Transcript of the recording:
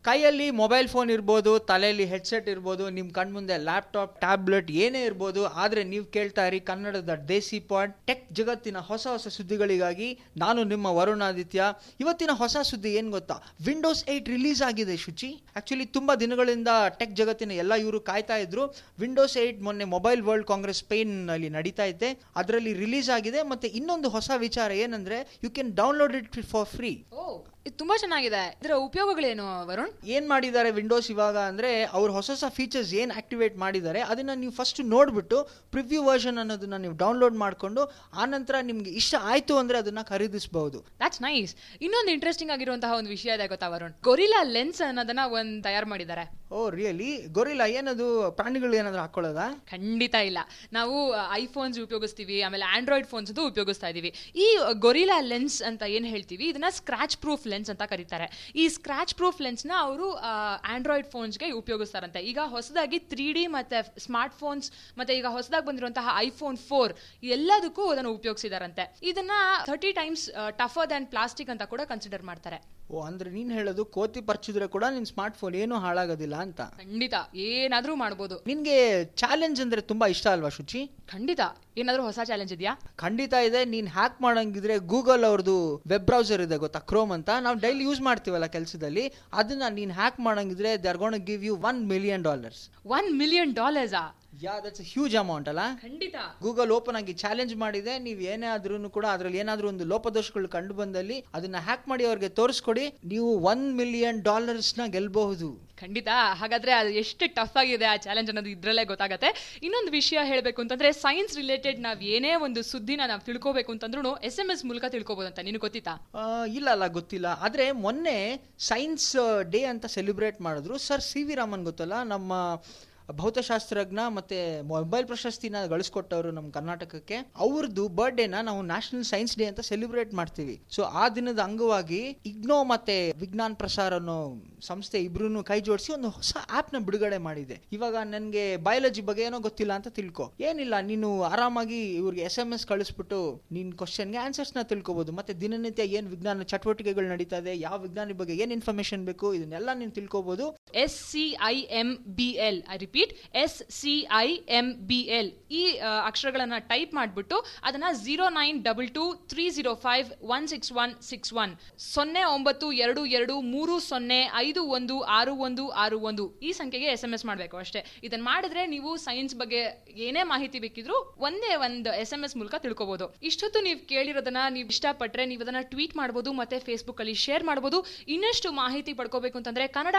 ಕೈಯಲ್ಲಿ mobile phone ಇರ್ಬೋದು, ತಲೆಯಲ್ಲಿ ಹೆಡ್ಸೆಟ್ ಇರ್ಬೋದು, ನಿಮ್ ಕಣ್ ಮುಂದೆ ಲ್ಯಾಪ್ಟಾಪ್, ಟ್ಯಾಬ್ಲೆಟ್ ಏನೇ ಇರ್ಬೋದು, ಆದ್ರೆ ನೀವು ಕೇಳ್ತಾ ಇರಿ ಕನ್ನಡದ ದೇಸಿ ಪಾಯಿಂಟ್. ಟೆಕ್ ಜಗತ್ತಿನ ಹೊಸ ಹೊಸ ಸುದ್ದಿಗಳಿಗಾಗಿ ನಾನು ನಿಮ್ಮ ವರುಣಾದಿತ್ಯ. ಇವತ್ತಿನ ಹೊಸ ಸುದ್ದಿ ಏನ್ ಗೊತ್ತಾ? ವಿಂಡೋಸ್ 8 ರಿಲೀಸ್ ಆಗಿದೆ ಶುಚಿ. ಆಕ್ಚುಲಿ ತುಂಬಾ ದಿನಗಳಿಂದ ಟೆಕ್ ಜಗತ್ತಿನ ಎಲ್ಲ ಇವರು ಕಾಯ್ತಾ ಇದ್ರು. ವಿಂಡೋಸ್ 8 ಮೊನ್ನೆ ಮೊಬೈಲ್ ವರ್ಲ್ಡ್ ಕಾಂಗ್ರೆಸ್ ಸ್ಪೇನ್ ನಲ್ಲಿ ನಡೀತಾ ಇದೆ, ಅದರಲ್ಲಿ ರಿಲೀಸ್ ಆಗಿದೆ. ಮತ್ತೆ ಇನ್ನೊಂದು ಹೊಸ ವಿಚಾರ ಏನಂದ್ರೆ you can download it for free. ಇದು ತುಂಬಾ ಚೆನ್ನಾಗಿದೆ. ಇದರ ಉಪಯೋಗಗಳೇನು ವರುಣ್? ಏನ್ ಮಾಡಿದ್ದಾರೆ ವಿಂಡೋಸ್ ಇವಾಗ ಅಂದ್ರೆ ಅವ್ರು ಹೊಸ ಹೊಸ ಫೀಚರ್ಸ್ ಏನ್ ಆಕ್ಟಿವೇಟ್ ಮಾಡಿದ್ದಾರೆ ಅದನ್ನ ನೀವು ಫಸ್ಟ್ ನೋಡ್ಬಿಟ್ಟು ಪ್ರಿವ್ಯೂ ವರ್ಷನ್ ಅನ್ನೋದನ್ನ ನೀವು ಡೌನ್ಲೋಡ್ ಮಾಡ್ಕೊಂಡು ಆನಂತರ ನಿಮ್ಗೆ ಇಷ್ಟ ಆಯ್ತು ಅಂದ್ರೆ ಅದನ್ನ ಖರೀದಿಸಬಹುದು. That's nice. ಇನ್ನೊಂದು ಇಂಟ್ರೆಸ್ಟಿಂಗ್ ಆಗಿರುವಂತಹ ಒಂದು ವಿಷಯ ಇದೆ ಗೊತ್ತಾ ವರುಣ್? ಗೊರಿಲ್ಲಾ ಲೆನ್ಸ್ ಅನ್ನೋದನ್ನ ಒಂದು ತಯಾರು ಮಾಡಿದ್ದಾರೆ. Oh really? ಗೊರಿಲ್ಲಾ ಏನದು? ಪ್ರಾಣಿಗಳು ಏನಾದ್ರು ಹಾಕೊಳ್ಳೋದಾ? ಖಂಡಿತ ಇಲ್ಲ. ನಾವು ಐಫೋನ್ಸ್ ಉಪಯೋಗಿಸ್ತೀವಿ, ಆಮೇಲೆ ಆಂಡ್ರಾಯ್ಡ್ ಫೋನ್ಸ್ ಉಪಯೋಗಿಸ್ತಾ ಇದೀವಿ. ಈ ಗೊರಿಲ್ಲಾ ಲೆನ್ಸ್ ಅಂತ ಏನ್ ಹೇಳ್ತೀವಿ, ಇದನ್ನ ಸ್ಕ್ರಾಚ್ ಪ್ರೂಫ್ ಲೆನ್ಸ್ ಅಂತ ಕರೀತಾರೆ. ಈ ಸ್ಕ್ರಾಚ್ ಪ್ರೂಫ್ ಲೆನ್ಸ್ ನ ಅವರು ಆಂಡ್ರಾಯ್ಡ್ ಫೋನ್ಸ್ಗೆ ಉಪಯೋಗಿಸ್ತಾರಂತೆ. ಈಗ ಹೊಸದಾಗಿ 3D ಮತ್ತೆ ಸ್ಮಾರ್ಟ್ ಫೋನ್ಸ್ ಮತ್ತೆ ಈಗ ಹೊಸದಾಗಿ ಬಂದಿರುವಂತಹ ಐಫೋನ್ 4 ಎಲ್ಲದಕ್ಕೂ ಅದನ್ನು ಉಪಯೋಗಿಸಿದಾರಂತೆ. ಇದನ್ನ 30 ಟೈಮ್ಸ್ ಟಫರ್ ದ್ಯಾನ್ ಪ್ಲಾಸ್ಟಿಕ್ ಅಂತ ಕೂಡ ಕನ್ಸಿಡರ್ ಮಾಡ್ತಾರೆ. ಓ, ಅಂದ್ರೆ ನೀನ್ ಹೇಳೋದು ಕೋತಿ ಪರ್ಚಿದ್ರೆ ಕೂಡ ನಿನ್ ಸ್ಮಾರ್ಟ್ ಫೋನ್ ಏನು ಹಾಳಾಗೋದಿಲ್ಲ ಅಂತ? ಖಂಡಿತ, ಏನಾದ್ರೂ ಮಾಡಬಹುದು. ನಿನ್ಗೆ ಚಾಲೆಂಜ್ ಅಂದ್ರೆ ತುಂಬಾ ಇಷ್ಟ ಅಲ್ವಾ ಶುಚಿ? ಖಂಡಿತ. ಏನಾದ್ರೂ ಹೊಸ ಚಾಲೆಂಜ್ ಇದೆಯಾ? ಖಂಡಿತ ಇದೆ. ನೀನ್ ಹ್ಯಾಕ್ ಮಾಡಂಗಿದ್ರೆ ಗೂಗಲ್ ಅವ್ರದ್ದು ವೆಬ್ ಬ್ರೌಸರ್ ಇದೆ ಗೊತ್ತಾ, ಕ್ರೋಮ್ ಅಂತ, ನಾವು ಡೈಲಿ ಯೂಸ್ ಮಾಡ್ತೀವಲ್ಲ ಕೆಲಸದಲ್ಲಿ, ಅದನ್ನ ನೀನ್ ಹ್ಯಾಕ್ ಮಾಡಂಗಿದ್ರೆ they are gonna give you $1 million. $1 million? Yeah, that's a huge amount ಅಲ್ಲ? ಖಂಡಿತ. ಗೂಗಲ್ ಓಪನ್ ಆಗಿ ಚಾಲೆಂಜ್ ಮಾಡಿದೆ, ನೀವು ಏನೇ ಆದ್ರೂ ಕೂಡ ಅದ್ರಲ್ಲಿ ಏನಾದ್ರೂ ಒಂದು ಲೋಪದೋಷಗಳು ಕಂಡು ಬಂದಲ್ಲಿ ಅದನ್ನ ಹ್ಯಾಕ್ ಮಾಡಿ ಅವ್ರಿಗೆ ತೋರಿಸ್ಕೊಡಿ, ನೀವು $1 million ನ ಗೆಲ್ಬಹುದು. ಖಂಡಿತ. ಹಾಗಾದ್ರೆ ಅದು ಎಷ್ಟು ಟಫ್ ಆಗಿದೆ ಆ ಚಾಲೆಂಜ್ ಅನ್ನೋದು ಇದ್ರಲ್ಲೇ ಗೊತ್ತಾಗತ್ತೆ. ಇನ್ನೊಂದು ವಿಷಯ ಹೇಳಬೇಕು ಅಂತಂದ್ರೆ, ಸೈನ್ಸ್ ರಿಲೇಟೆಡ್ ನಾವ್ ಏನೇ ಒಂದು ಸುದ್ದಿನ ನಾವು ತಿಳ್ಕೋಬೇಕು ಅಂತಂದ್ರೂ SMS ಮೂಲಕ ತಿಳ್ಕೋಬಹುದಂತ. ನಿನಗೆ ಗೊತ್ತಿತ್ತಾ? ಇಲ್ಲ ಗೊತ್ತಿಲ್ಲ. ಆದ್ರೆ ಮೊನ್ನೆ ಸೈನ್ಸ್ ಡೇ ಅಂತ ಸೆಲೆಬ್ರೇಟ್ ಮಾಡಿದ್ರು. ಸರ್ CV ರಾಮನ್ ಗೊತ್ತಲ್ಲ, ನಮ್ಮ ಭೌತಶಾಸ್ತ್ರಜ್ಞ ಮತ್ತೆ ಮೊಬೈಲ್ ಪ್ರಶಸ್ತಿನ ಗಳಿಸ್ಕೊಟ್ಟವರು ನಮ್ಮ ಕರ್ನಾಟಕಕ್ಕೆ. ಅವ್ರದ್ದು ಬರ್ಡೇನ ನಾವು ನ್ಯಾಷನಲ್ ಸೈನ್ಸ್ ಡೇ ಅಂತ ಸೆಲೆಬ್ರೇಟ್ ಮಾಡ್ತೀವಿ. ಸೊ ಆ ದಿನದ ಅಂಗವಾಗಿ ಇಗ್ನೋ ಮತ್ತೆ ವಿಜ್ಞಾನ್ ಪ್ರಸಾರ್ ಅನ್ನೋ ಸಂಸ್ಥೆ ಇಬ್ರು ಕೈ ಜೋಡಿಸಿ ಒಂದು ಹೊಸ ಆಪ್ ನ ಬಿಡುಗಡೆ ಮಾಡಿದೆ. ಇವಾಗ ನನ್ಗೆ ಬಯಾಲಜಿ ಬಗ್ಗೆ ಏನೋ ಗೊತ್ತಿಲ್ಲ ಅಂತ ತಿಳ್ಕೊ, ಏನಿಲ್ಲ, ನೀನು ಆರಾಮಾಗಿ ಇವ್ರಿಗೆ SMS ಕಳಿಸ್ಬಿಟ್ಟು ನಿನ್ ಕ್ವಶನ್ಗೆ ಆನ್ಸರ್ಸ್ ನ ತಿಳ್ಕೊಬಹುದು. ಮತ್ತೆ ದಿನನಿತ್ಯ ಏನ್ ವಿಜ್ಞಾನ ಚಟುವಟಿಕೆಗಳು ನಡೀತಾ ಇದೆ, ಯಾವ ವಿಜ್ಞಾನಿ ಬಗ್ಗೆ ಏನ್ ಇನ್ಫಾರ್ಮೇಶನ್ ಬೇಕು, ಇದನ್ನೆಲ್ಲ ನೀನು ತಿಳ್ಕೊಬಹುದು. SCIMBL, I repeat, SCIMBL. ಈ ಅಕ್ಷರಗಳನ್ನ ಟೈಪ್ ಮಾಡ್ಬಿಟ್ಟು ಅದನ್ನ 092230516161 092230516161 ಈ ಸಂಖ್ಯೆಗೆ SMS ಮಾಡಬೇಕು ಅಷ್ಟೇ. ಇದನ್ನ ಮಾಡಿದ್ರೆ ನೀವು ಸೈನ್ಸ್ ಬಗ್ಗೆ ಏನೇ ಮಾಹಿತಿ ಬೇಕಿದ್ರು ಒಂದೇ ಒಂದು SMS ಮೂಲಕ ತಿಳ್ಕೋಬಹುದು. ಇಷ್ಟೊತ್ತು ನೀವು ಕೇಳಿರೋದನ್ನ ನೀವು ಇಷ್ಟಪಟ್ರೆ ನೀವು ಅದನ್ನ ಟ್ವೀಟ್ ಮಾಡಬಹುದು ಮತ್ತೆ ಫೇಸ್ಬುಕ್ ಅಲ್ಲಿ ಶೇರ್ ಮಾಡಬಹುದು. ಇನ್ನಷ್ಟು ಮಾಹಿತಿ ಪಡ್ಕೋಬೇಕು ಅಂತಂದ್ರೆ ಕನ್ನಡ